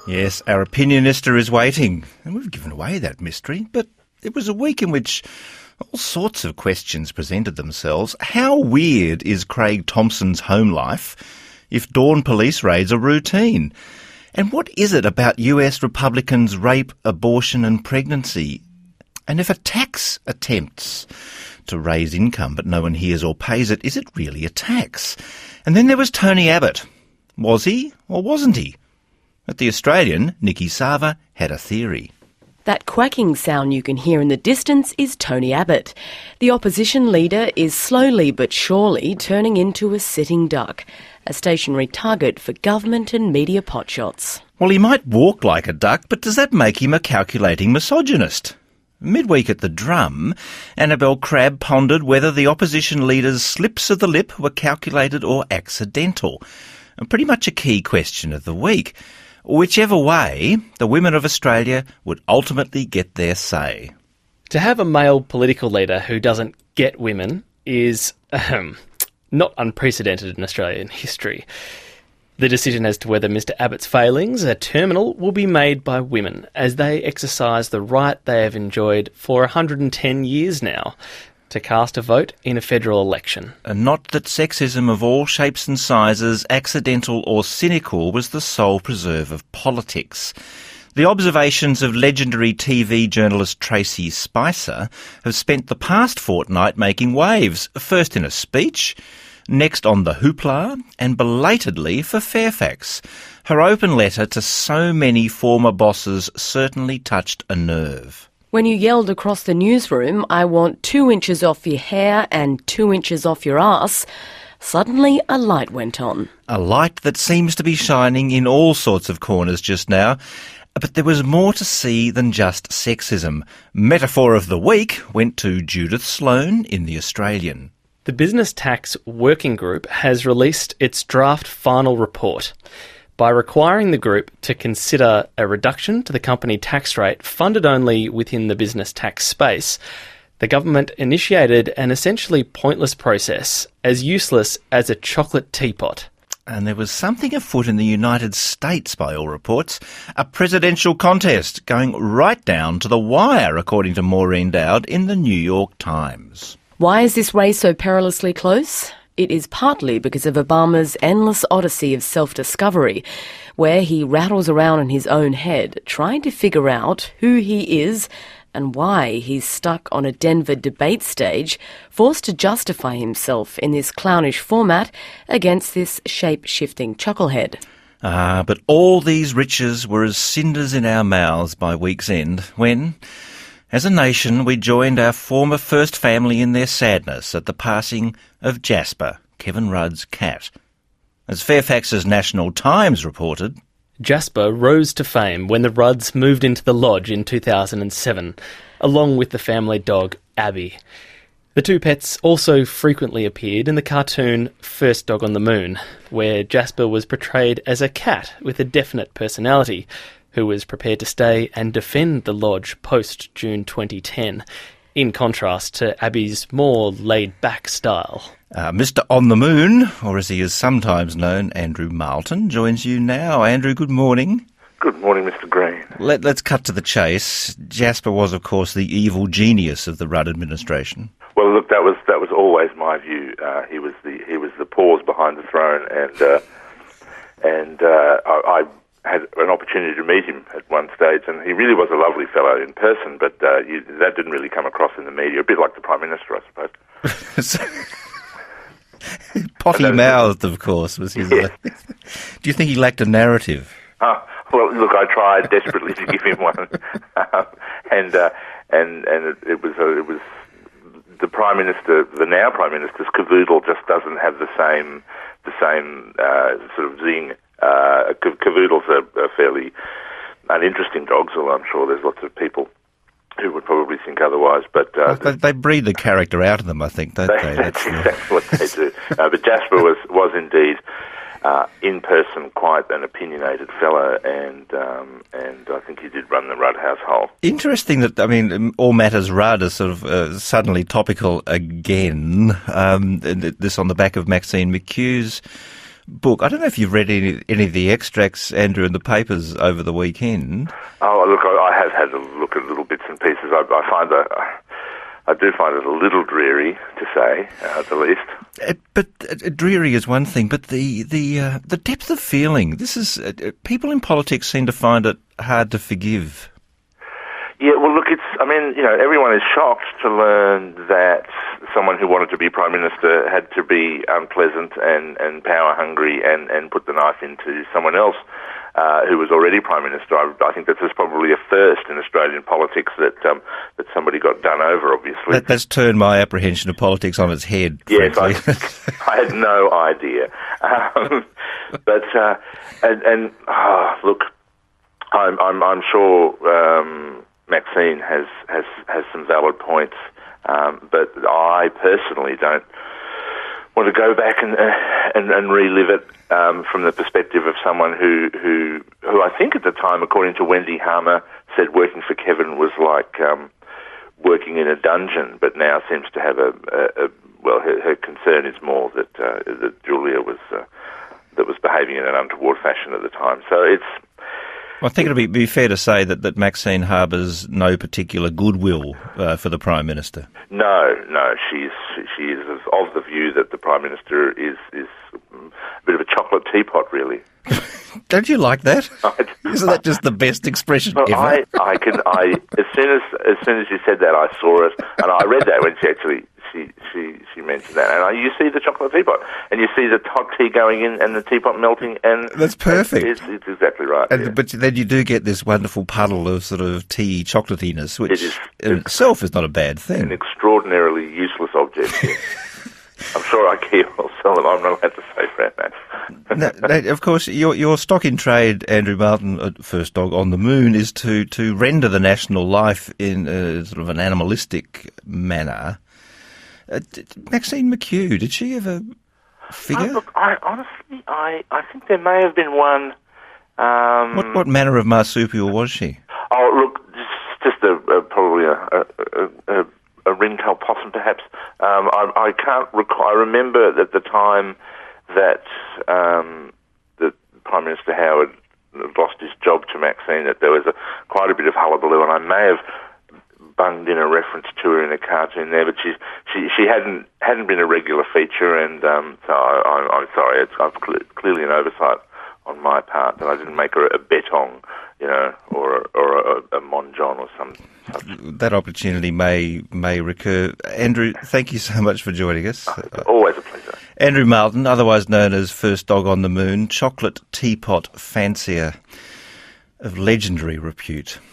Yes, our opinionista is waiting, and we've given away that mystery, but it was a week in which all sorts of questions presented themselves. How weird is Craig Thompson's home life if dawn police raids are routine? And what is it about US Republicans' rape, abortion and pregnancy? And if a tax attempts to raise income but no one hears or pays it, is it really a tax? And then there was Tony Abbott. Was he or wasn't he? At The Australian, Nikki Sava had a theory. That quacking sound you can hear in the distance is Tony Abbott. The opposition leader is slowly but surely turning into a sitting duck, a stationary target for government and media potshots. Well, he might walk like a duck, but does that make him a calculating misogynist? Midweek at the Drum, Annabelle Crabb pondered whether the opposition leader's slips of the lip were calculated or accidental. And pretty much a key question of the week. Whichever way, the women of Australia would ultimately get their say. To have a male political leader who doesn't get women is not unprecedented in Australian history. The decision as to whether Mr Abbott's failings are terminal will be made by women as they exercise the right they have enjoyed for 110 years now to cast a vote in a federal election. And not that sexism of all shapes and sizes, accidental or cynical, was the sole preserve of politics. The observations of legendary TV journalist Tracy Spicer have spent the past fortnight making waves, first in a speech, next on the Hoopla, and belatedly for Fairfax. Her open letter to so many former bosses certainly touched a nerve. When you yelled across the newsroom, "I want 2 inches off your hair and 2 inches off your ass," suddenly a light went on. A light that seems to be shining in all sorts of corners just now. But there was more to see than just sexism. Metaphor of the week went to Judith Sloan in The Australian. The Business Tax Working Group has released its draft final report. By requiring the group to consider a reduction to the company tax rate funded only within the business tax space, the government initiated an essentially pointless process, as useless as a chocolate teapot. And there was something afoot in the United States, by all reports, a presidential contest going right down to the wire, according to Maureen Dowd in the New York Times. Why is this race so perilously close? It is partly because of Obama's endless odyssey of self-discovery, where he rattles around in his own head, trying to figure out who he is and why he's stuck on a Denver debate stage, forced to justify himself in this clownish format against this shape-shifting chucklehead. But all these riches were as cinders in our mouths by week's end when, as a nation, we joined our former first family in their sadness at the passing of Jasper, Kevin Rudd's cat. As Fairfax's National Times reported, Jasper rose to fame when the Rudds moved into the lodge in 2007, along with the family dog Abby. The two pets also frequently appeared in the cartoon First Dog on the Moon, where Jasper was portrayed as a cat with a definite personality, who was prepared to stay and defend the lodge post-June 2010, in contrast to Abby's more laid-back style. Mr. On the Moon, or as he is sometimes known, Andrew Marlton, joins you now. Andrew, good morning. Good morning, Mr. Green. Let's cut to the chase. Jasper was, of course, the evil genius of the Rudd administration. Well, look, that was always my view. He was the paws behind the throne, and I had an opportunity to meet him at one stage, and he really was a lovely fellow in person, but that didn't really come across in the media, a bit like the Prime Minister, I suppose. Potty-mouthed, of course, was his... Yeah. Do you think he lacked a narrative? Well, look, I tried desperately to give him one, and it was the Prime Minister, the now Prime Minister's cavoodle just doesn't have the same sort of zing. Cavoodles are fairly uninteresting dogs, although I'm sure there's lots of people who would probably think otherwise. But they breed the character out of them, I think, don't they? That's exactly what they do. But Jasper was indeed in person quite an opinionated fellow, and I think he did run the Rudd household. Interesting that, I mean, all matters Rudd are sort of suddenly topical again. This on the back of Maxine McHugh's book. I don't know if you've read any of the extracts, Andrew, in the papers over the weekend. Oh, look, I have had a look at little bits and pieces. I do find it a little dreary, to say, at the least. But dreary is one thing, but the depth of feeling. This is people in politics seem to find it hard to forgive. Yeah, well, look, everyone is shocked to learn that someone who wanted to be Prime Minister had to be unpleasant and power-hungry and put the knife into someone else who was already Prime Minister. I think this is probably a first in Australian politics that somebody got done over, obviously. That's turned my apprehension of politics on its head, yes, frankly. I had no idea. Look, I'm sure Maxine has some valid points, but I personally don't want to go back and relive it from the perspective of someone who I think at the time, according to Wendy Harmer, said working for Kevin was like working in a dungeon, but now seems to have her concern is more that Julia was behaving in an untoward fashion at the time. So it's. Well, I think it'd be fair to say that Maxine harbours no particular goodwill for the Prime Minister. No, she is of the view that the Prime Minister is a bit of a chocolate teapot, really. Don't you like that? Isn't that just the best expression ever? As soon as you said that, I saw it, and I read that when she mentioned that, and you see the chocolate teapot, and you see the hot tea going in, and the teapot melting, and that's perfect. It's exactly right. And, yeah. But then you do get this wonderful puddle of sort of tea chocolatiness, which in itself is not a bad thing. An extraordinarily useless object. I'm sure IKEA will sell them. I'm not allowed to say that. Now, of course, your stock in trade, Andrew Martin, at First Dog on the Moon, is to render the national life in sort of an animalistic manner. Maxine McHugh, did she ever figure? Look, I think there may have been one. What manner of marsupial was she? Oh, look, just probably a ringtail possum, perhaps. I can't recall. I remember at the time that Prime Minister Howard lost his job to Maxine, that there was quite a bit of hullabaloo, and I may have bunged in a reference to her in a cartoon there, but she hadn't been a regular feature, and so I'm sorry, it's clearly an oversight on my part that I didn't make her a betong, or a monjon or some such. That opportunity may recur. Andrew, thank you so much for joining us. Always a pleasure. Andrew Martin, otherwise known as First Dog on the Moon, chocolate teapot fancier of legendary repute.